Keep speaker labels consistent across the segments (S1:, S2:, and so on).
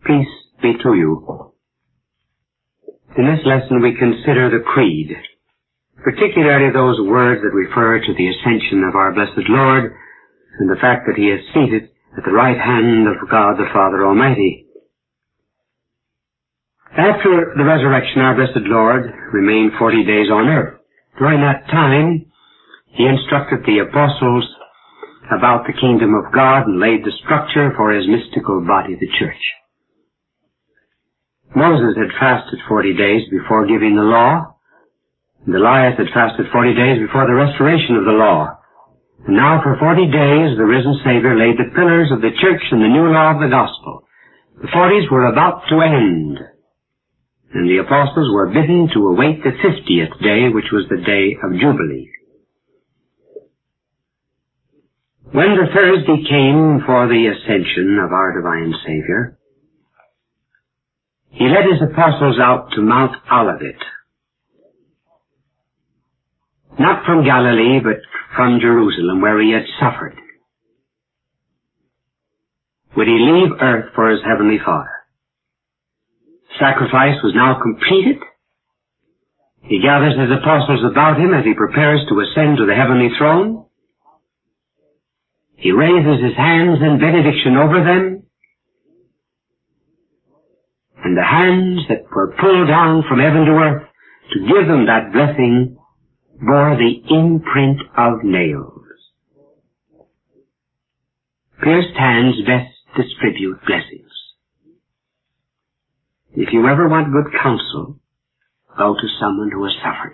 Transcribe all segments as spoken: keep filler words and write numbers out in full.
S1: Peace be to you. In this lesson we consider the Creed, particularly those words that refer to the ascension of our blessed Lord and the fact that he is seated at the right hand of God the Father Almighty. After the resurrection, our blessed Lord remained forty days on earth. During that time, he instructed the apostles about the kingdom of God and laid the structure for his mystical body, the church. Moses had fasted forty days before giving the law, and Elias had fasted forty days before the restoration of the law. And now for forty days the risen Savior laid the pillars of the church and the new law of the gospel. The forties were about to end, and the apostles were bidden to await the fiftieth day, which was the day of Jubilee. When the Thursday came for the ascension of our divine Savior, he led his apostles out to Mount Olivet, not from Galilee, but from Jerusalem, where he had suffered. Would he leave earth for his heavenly Father? Sacrifice was now completed. He gathers his apostles about him as he prepares to ascend to the heavenly throne. He raises his hands in benediction over them, and the hands that were pulled down from heaven to earth to give them that blessing bore the imprint of nails. Pierced hands best distribute blessings. If you ever want good counsel, go to someone who has suffered.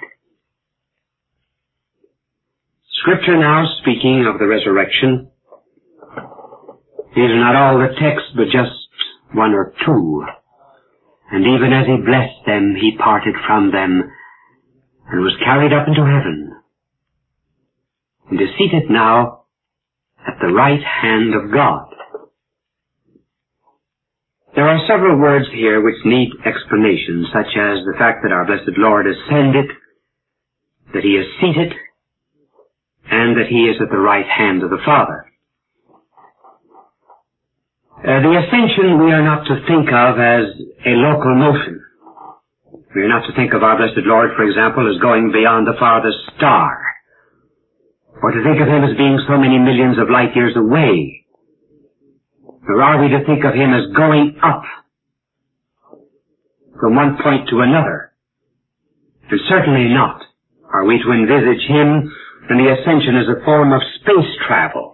S1: Scripture now, speaking of the resurrection, these are not all the text, but just one or two. And even as he blessed them, he parted from them and was carried up into heaven, and is seated now at the right hand of God. There are several words here which need explanation, such as the fact that our blessed Lord ascended, that he is seated, and that he is at the right hand of the Father. Uh, the ascension we are not to think of as a local motion. We are not to think of our blessed Lord, for example, as going beyond the farthest star, or to think of him as being so many millions of light years away. Nor are we to think of him as going up from one point to another. And certainly not are we to envisage him and the ascension as a form of space travel.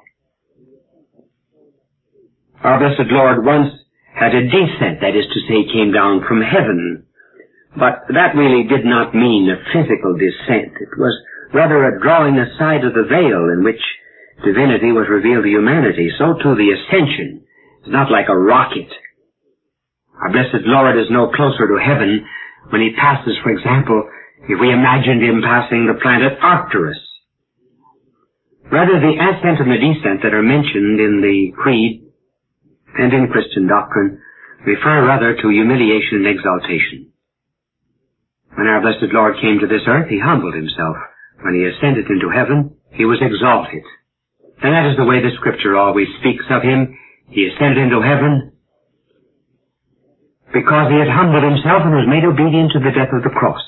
S1: Our blessed Lord once had a descent, that is to say, came down from heaven. But that really did not mean a physical descent. It was rather a drawing aside of the veil in which divinity was revealed to humanity. So too the ascension is not like a rocket. Our blessed Lord is no closer to heaven when he passes, for example, if we imagined him passing the planet Arcturus. Rather, the ascent and the descent that are mentioned in the Creed and in Christian doctrine refer rather to humiliation and exaltation. When our blessed Lord came to this earth, he humbled himself. When he ascended into heaven, he was exalted. And that is the way the Scripture always speaks of him. He ascended into heaven because he had humbled himself and was made obedient to the death of the cross.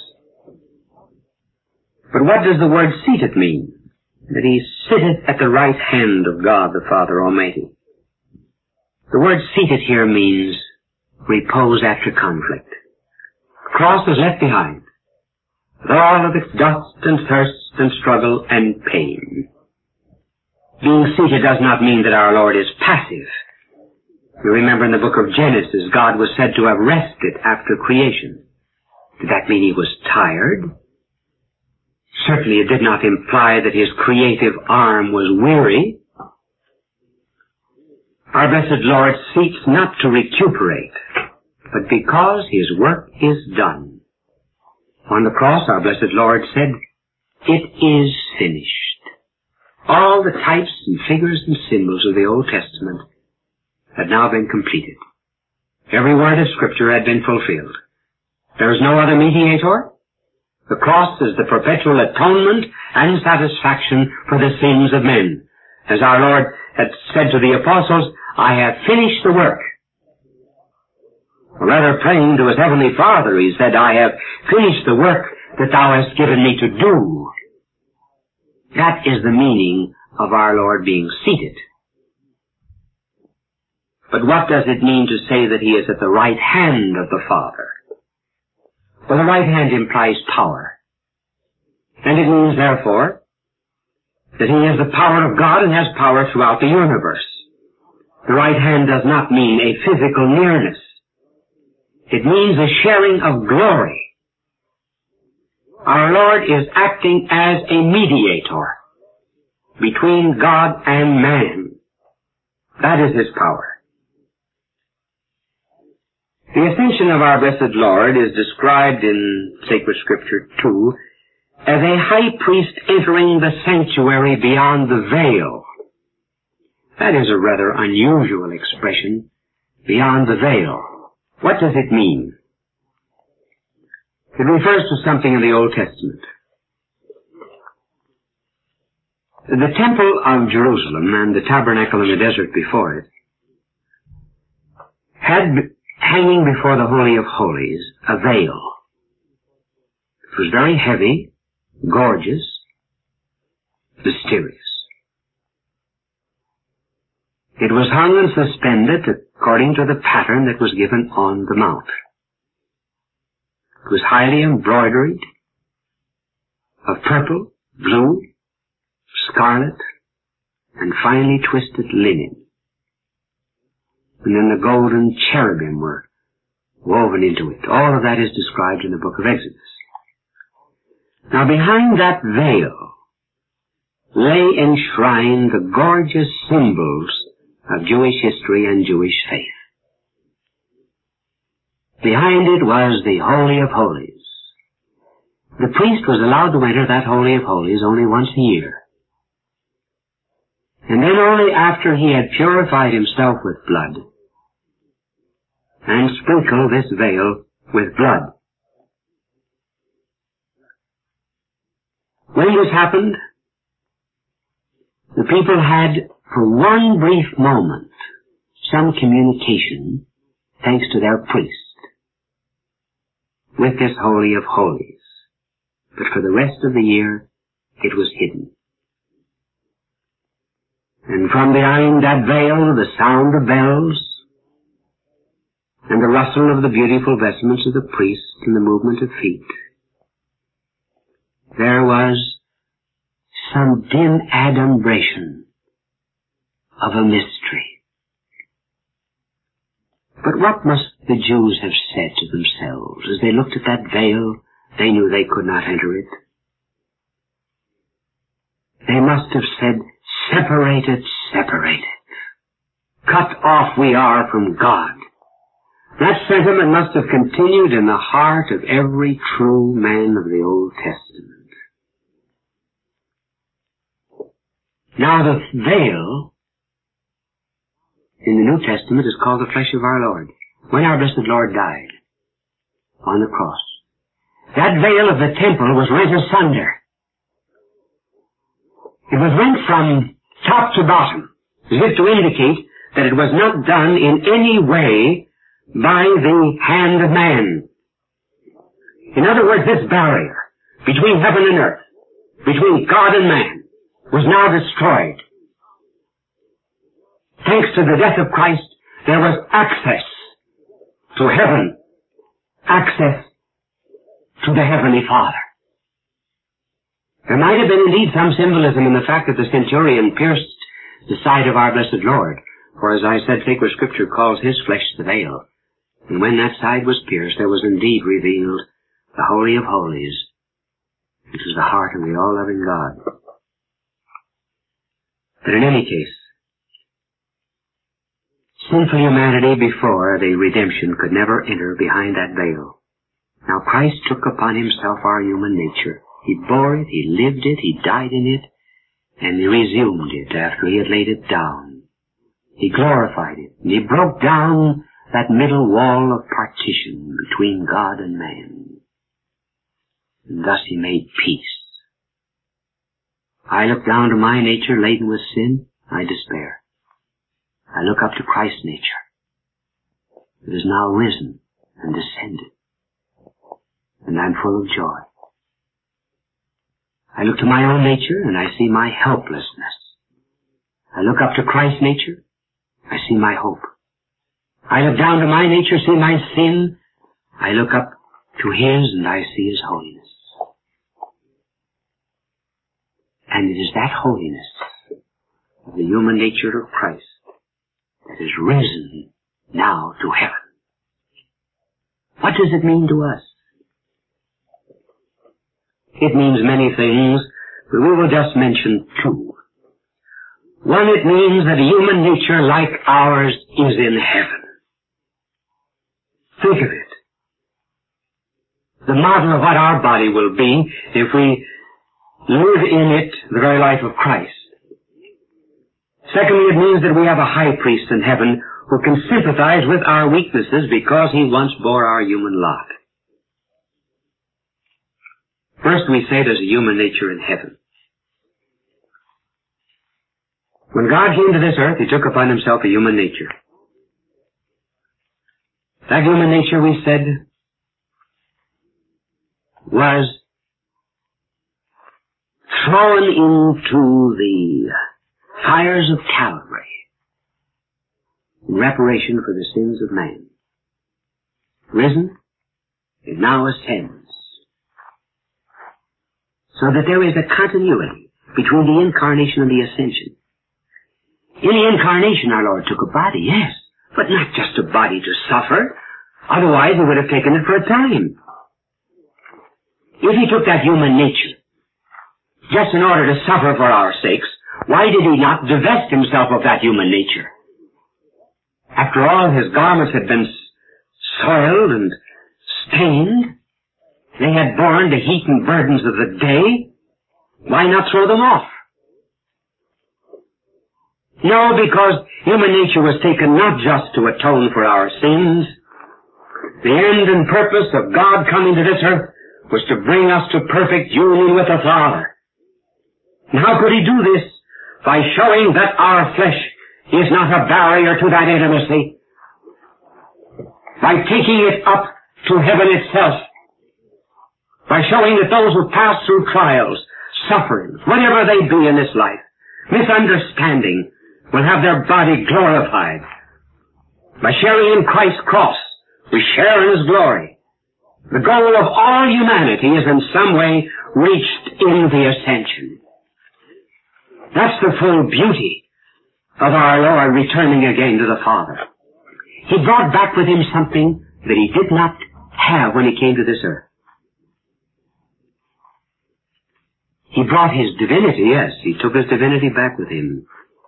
S1: But what does the word seated mean? That he sitteth at the right hand of God the Father Almighty. The word seated here means repose after conflict. The cross is left behind, with all of its dust and thirst and struggle and pain. Being seated does not mean that our Lord is passive. You remember in the book of Genesis, God was said to have rested after creation. Did that mean he was tired? Certainly it did not imply that his creative arm was weary. Our blessed Lord seeks not to recuperate, but because his work is done. On the cross, our blessed Lord said, "It is finished." All the types and figures and symbols of the Old Testament had now been completed. Every word of Scripture had been fulfilled. There is no other mediator. The cross is the perpetual atonement and satisfaction for the sins of men. As our Lord had said to the apostles, "I have finished the work." Or rather, praying to his heavenly Father, he said, I have finished the work that thou hast given me to do. That is the meaning of our Lord being seated. But what does it mean to say that he is at the right hand of the Father? Well, the right hand implies power. And it means, therefore, that he has the power of God and has power throughout the universe. The right hand does not mean a physical nearness. It means a sharing of glory. Our Lord is acting as a mediator between God and man. That is his power. The ascension of our blessed Lord is described in sacred scripture too as a high priest entering the sanctuary beyond the veil. That is a rather unusual expression, beyond the veil. What does it mean? It refers to something in the Old Testament. The temple of Jerusalem and the tabernacle in the desert before it had hanging before the Holy of Holies a veil. It was very heavy, gorgeous, mysterious. It was hung and suspended according to the pattern that was given on the mount. It was highly embroidered of purple, blue, scarlet, and finely twisted linen. And then the golden cherubim were woven into it. All of that is described in the book of Exodus. Now behind that veil lay enshrined the gorgeous symbols of Jewish history and Jewish faith. Behind it was the Holy of Holies. The priest was allowed to enter that Holy of Holies only once a year. And then only after he had purified himself with blood and sprinkled this veil with blood. When this happened, the people had, for one brief moment, some communication, thanks to their priest, with this Holy of Holies. But for the rest of the year, it was hidden. And from behind that veil, the sound of bells, and the rustle of the beautiful vestments of the priests and the movement of feet, there was some dim adumbration of a mystery. But what must the Jews have said to themselves as they looked at that veil? They knew they could not enter it. They must have said, separated, separated. Cut off we are from God. That sentiment must have continued in the heart of every true man of the Old Testament. Now the veil in the New Testament is called the flesh of our Lord. When our blessed Lord died on the cross, that veil of the temple was rent asunder. It was rent from top to bottom, as if to indicate that it was not done in any way by the hand of man. In other words, this barrier between heaven and earth, between God and man, was now destroyed. Thanks to the death of Christ, there was access to heaven, access to the Heavenly Father. There might have been indeed some symbolism in the fact that the centurion pierced the side of our blessed Lord, for as I said, sacred scripture calls his flesh the veil. And when that side was pierced, there was indeed revealed the Holy of Holies, which was the heart of the all-loving God. But in any case, sinful humanity before the redemption could never enter behind that veil. Now Christ took upon himself our human nature. He bore it, he lived it, he died in it, and he resumed it after he had laid it down. He glorified it, and he broke down that middle wall of partition between God and man. And thus he made peace. I look down to my nature laden with sin, I despair. I look up to Christ's nature. It is now risen and descended. And I'm full of joy. I look to my own nature and I see my helplessness. I look up to Christ's nature, I see my hope. I look down to my nature, see my sin. I look up to His and I see His holiness. And it is that holiness of the human nature of Christ that is risen now to heaven. What does it mean to us? It means many things, but we will just mention two. One, it means that a human nature like ours is in heaven. Think of it. The model of what our body will be if we live in it the very life of Christ. Secondly, it means that we have a high priest in heaven who can sympathize with our weaknesses because he once bore our human lot. First, we say there's a human nature in heaven. When God came to this earth, He took upon Himself a human nature. That human nature, we said, was thrown into the fires of Calvary in reparation for the sins of man. Risen, it now ascends. So that there is a continuity between the incarnation and the ascension. In the incarnation our Lord took a body, yes, but not just a body to suffer. Otherwise He would have taken it for a time. If He took that human nature just in order to suffer for our sakes, why did He not divest Himself of that human nature? After all, His garments had been soiled and stained. They had borne the heat and burdens of the day. Why not throw them off? No, because human nature was taken not just to atone for our sins. The end and purpose of God coming to this earth was to bring us to perfect union with the Father. And how could He do this? By showing that our flesh is not a barrier to that intimacy. By taking it up to heaven itself. By showing that those who pass through trials, sufferings, whatever they be in this life, misunderstanding, will have their body glorified. By sharing in Christ's cross, we share in His glory. The goal of all humanity is in some way reached in the ascension. That's the full beauty of our Lord returning again to the Father. He brought back with Him something that He did not have when He came to this earth. He brought His divinity, yes. He took His divinity back with Him.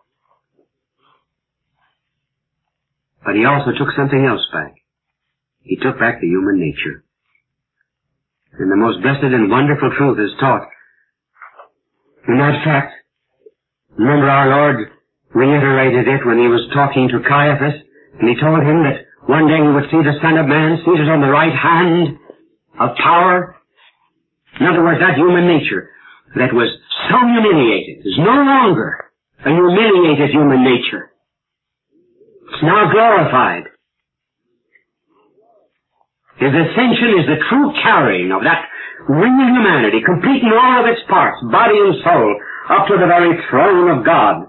S1: But He also took something else back. He took back the human nature. And the most blessed and wonderful truth is taught in that fact. Remember our Lord reiterated it when He was talking to Caiaphas, and He told him that one day He would see the Son of Man seated on the right hand of power. In other words, that human nature that was so humiliated is no longer a humiliated human nature. It's now glorified. His ascension is the true carrying of that real humanity, complete in all of its parts, body and soul, up to the very throne of God.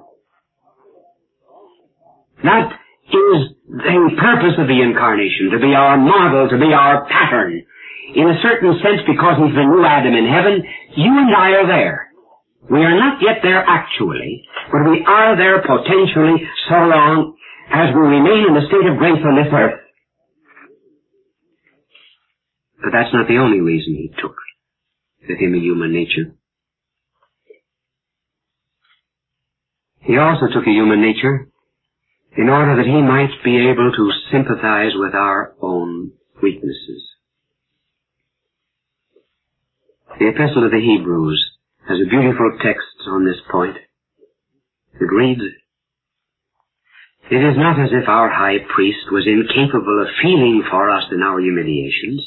S1: That is the purpose of the incarnation, to be our model, to be our pattern. In a certain sense, because He's the new Adam in heaven, you and I are there. We are not yet there actually, but we are there potentially so long as we remain in the state of grace on this earth. But that's not the only reason He took with Him a human nature. He also took a human nature in order that He might be able to sympathize with our own weaknesses. The Epistle to the Hebrews has a beautiful text on this point. It reads, "It is not as if our high priest was incapable of feeling for us in our humiliations.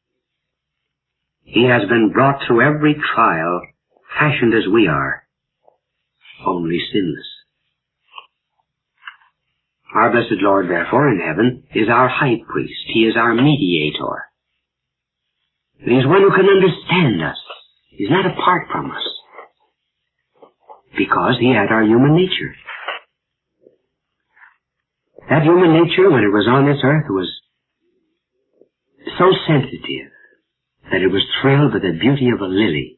S1: He has been brought through every trial, fashioned as we are, only sinless." Our blessed Lord, therefore, in heaven, is our high priest. He is our mediator. He is one who can understand us. He's not apart from us. Because he had our human nature. That human nature, when it was on this earth, was so sensitive that it was thrilled by the beauty of a lily.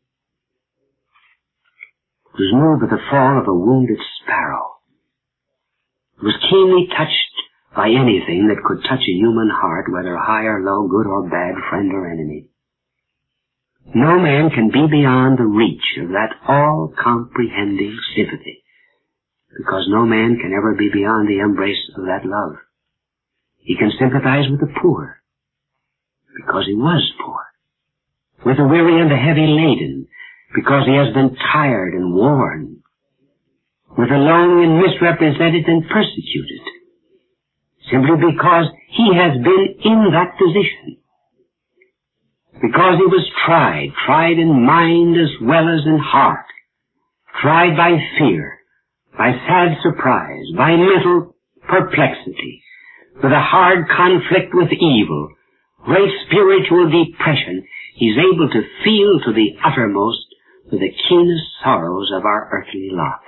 S1: It was moved by the fall of a wounded sparrow. It was keenly touched by anything that could touch a human heart, whether high or low, good or bad, friend or enemy. No man can be beyond the reach of that all-comprehending sympathy, because no man can ever be beyond the embrace of that love. He can sympathize with the poor, because he was poor. With the weary and the heavy laden, because he has been tired and worn. With the lonely and misrepresented and persecuted, simply because he has been in that position. Because he was tried, tried in mind as well as in heart, tried by fear, by sad surprise, by mental perplexity, with a hard conflict with evil, great spiritual depression. He's able to feel to the uttermost with the keenest sorrows of our earthly lot.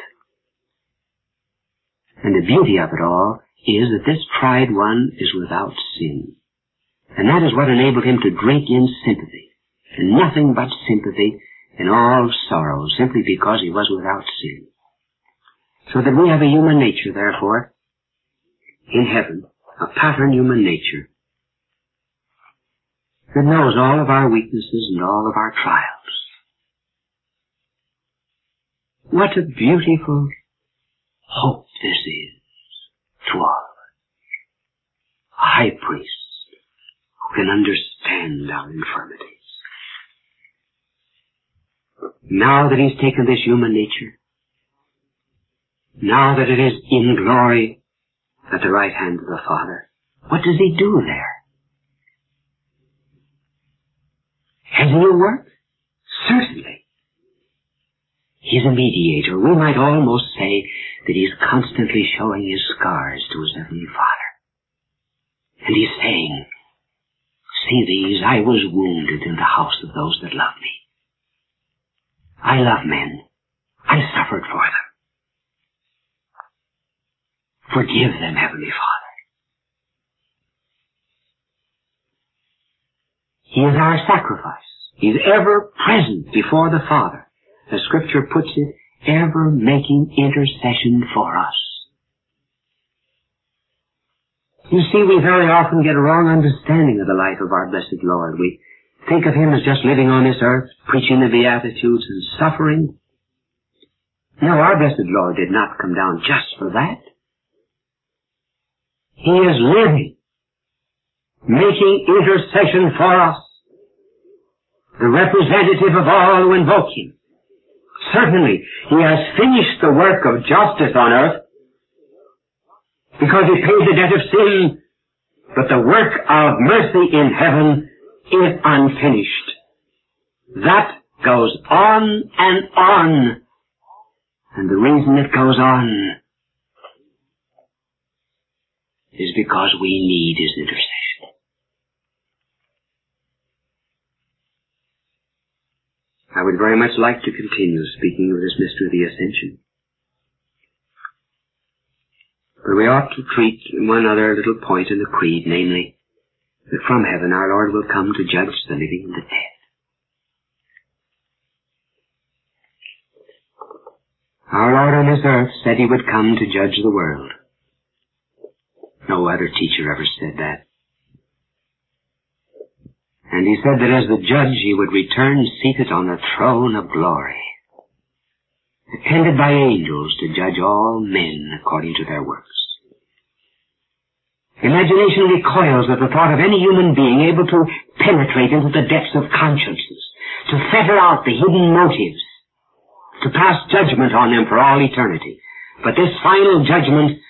S1: And the beauty of it all is that this tried one is without sin. And that is what enabled him to drink in sympathy, and nothing but sympathy in all sorrow, simply because he was without sin. So that we have a human nature, therefore, in heaven, a pattern human nature, that knows all of our weaknesses and all of our trials. What a beautiful hope this is to all of us. A high priest who can understand our infirmities. Now that he's taken this human nature, now that it is in glory at the right hand of the Father, what does he do there? Has he a work? Certainly. He's a mediator. We might almost say that he's constantly showing his scars to his heavenly Father. And he's saying, see these, I was wounded in the house of those that love me. I love men. I suffered for them. Forgive them, Heavenly Father. He is our sacrifice. He's ever present before the Father. As Scripture puts it, ever making intercession for us. You see, we very often get a wrong understanding of the life of our blessed Lord. We think of him as just living on this earth, preaching the Beatitudes and suffering. No, our blessed Lord did not come down just for that. He is living, making intercession for us, the representative of all who invoke him. Certainly, he has finished the work of justice on earth because he paid the debt of sin, but the work of mercy in heaven is unfinished. That goes on and on, and the reason it goes on is because we need his intercession. I would very much like to continue speaking of this mystery of the Ascension. But we ought to treat one other little point in the Creed, namely, that from heaven our Lord will come to judge the living and the dead. Our Lord on this earth said he would come to judge the world. No other teacher ever said that. And he said that as the judge he would return seated on a throne of glory, attended by angels to judge all men according to their works. Imagination recoils at the thought of any human being able to penetrate into the depths of consciences, to fetter out the hidden motives, to pass judgment on them for all eternity. But this final judgment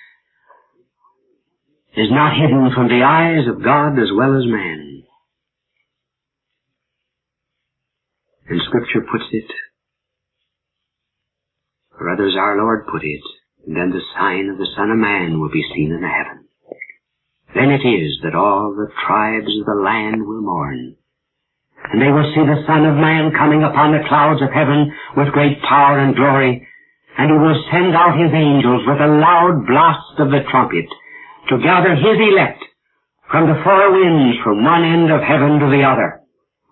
S1: is not hidden from the eyes of God as well as man. And Scripture puts it, or others our Lord put it, And then the sign of the Son of Man will be seen in the heaven. Then it is that all the tribes of the land will mourn. And they will see the Son of Man coming upon the clouds of heaven with great power and glory. And he will send out his angels with a loud blast of the trumpet to gather his elect from the four winds from one end of heaven to the other.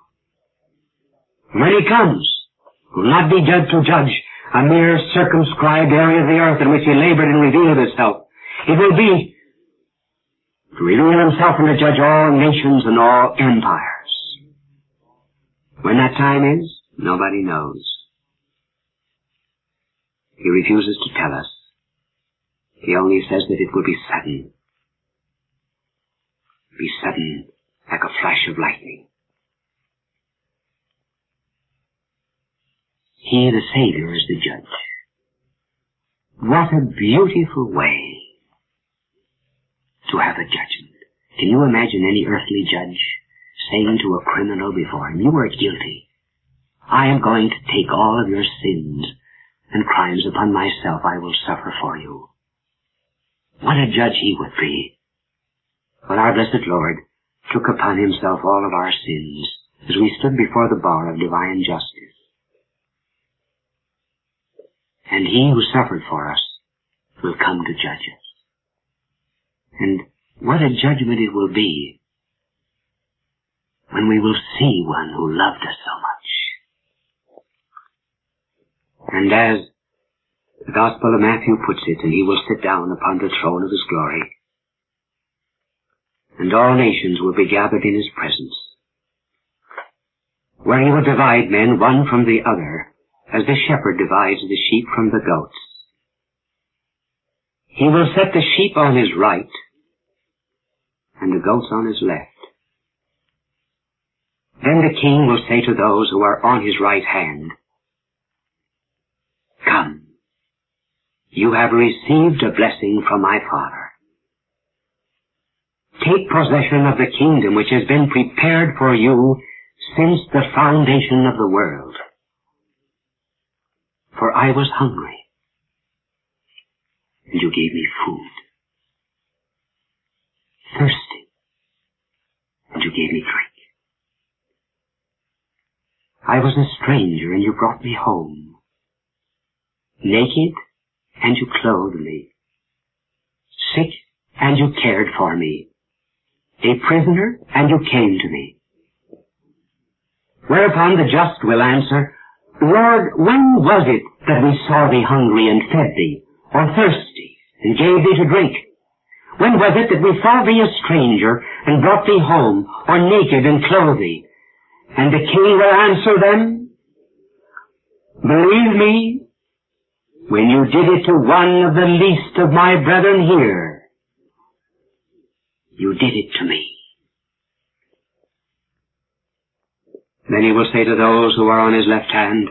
S1: When he comes, he will not be judged to judge a mere circumscribed area of the earth in which he labored and revealed himself. It will be to reveal himself and to judge all nations and all empires. When that time is, nobody knows. He refuses to tell us. He only says that it will be sudden. Be sudden like a flash of lightning. He, the Savior, is the judge. What a beautiful way to have a judgment. Can you imagine any earthly judge saying to a criminal before him, "You are guilty. I am going to take all of your sins and crimes upon myself. I will suffer for you." What a judge he would be. But our blessed Lord took upon himself all of our sins as we stood before the bar of divine justice. And he who suffered for us will come to judge us. And what a judgment it will be when we will see one who loved us so much. And as the Gospel of Matthew puts it, and he will sit down upon the throne of his glory, and all nations will be gathered in his presence, where he will divide men one from the other, as the shepherd divides the sheep from the goats. He will set the sheep on his right, and the goats on his left. Then the king will say to those who are on his right hand, "Come, you have received a blessing from my Father. Take possession of the kingdom which has been prepared for you since the foundation of the world. For I was hungry, and you gave me food. Thirsty, and you gave me drink. I was a stranger, and you brought me home. Naked, and you clothed me. Sick, and you cared for me. A prisoner, and you came to me." Whereupon the just will answer, "Lord, when was it that we saw thee hungry and fed thee, or thirsty, and gave thee to drink? When was it that we saw thee a stranger, and brought thee home, or naked, and clothed thee?" And the king will answer them, "Believe me, when you did it to one of the least of my brethren here, you did it to me." Then he will say to those who are on his left hand,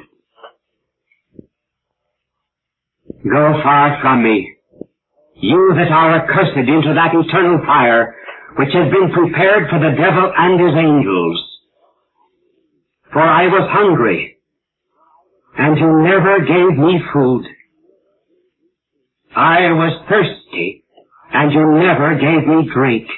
S1: "Go far from me, you that are accursed, into that eternal fire which has been prepared for the devil and his angels. For I was hungry, and you never gave me food. I was thirsty, and you never gave me drink.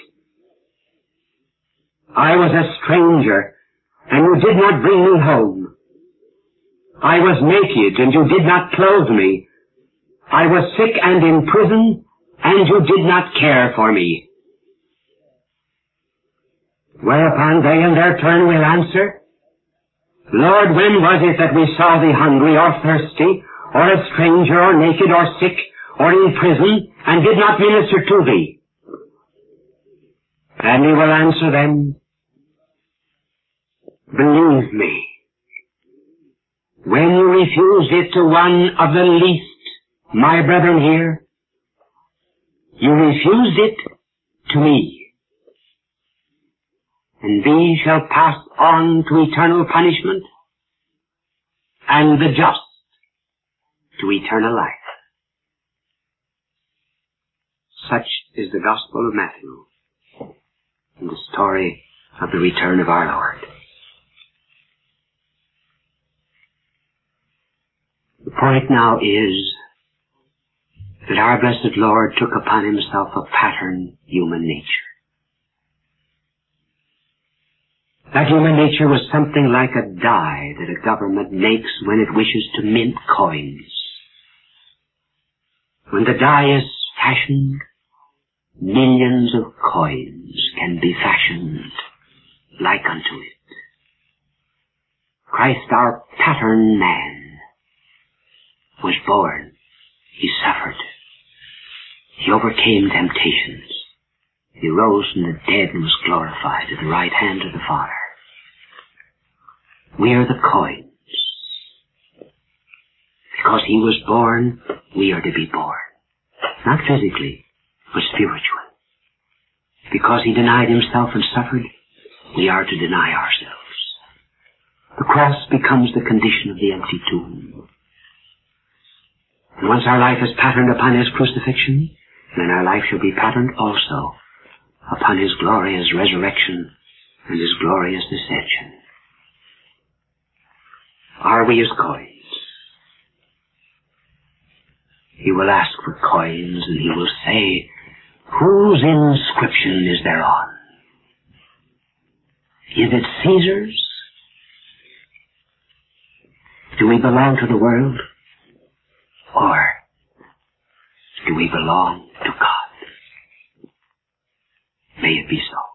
S1: I was a stranger, and you did not bring me home. I was naked, and you did not clothe me. I was sick and in prison, and you did not care for me." Whereupon they in their turn will answer, "Lord, when was it that we saw thee hungry or thirsty, or a stranger, or naked, or sick, or in prison, and did not minister to thee?" And he will answer them, "Believe me, when you refused it to one of the least, my brethren here, you refused it to me. And these shall pass on to eternal punishment, and the just to eternal life." Such is the Gospel of Matthew, and the story of the return of our Lord. The point now is that our blessed Lord took upon himself a pattern human nature. That human nature was something like a die that a government makes when it wishes to mint coins. When the die is fashioned, millions of coins can be fashioned like unto it. Christ, our pattern man, was born. He suffered. He overcame temptations. He rose from the dead and was glorified at the right hand of the Father. We are the coins. Because he was born, we are to be born. Not physically, but spiritually. Because he denied himself and suffered, we are to deny ourselves. The cross becomes the condition of the empty tomb. And once our life is patterned upon his crucifixion, then our life shall be patterned also upon his glorious resurrection and his glorious ascension. Are we as coins? He will ask for coins, and he will say, whose inscription is thereon? Is it Caesar's? Do we belong to the world? Or do we belong to God? May it be so.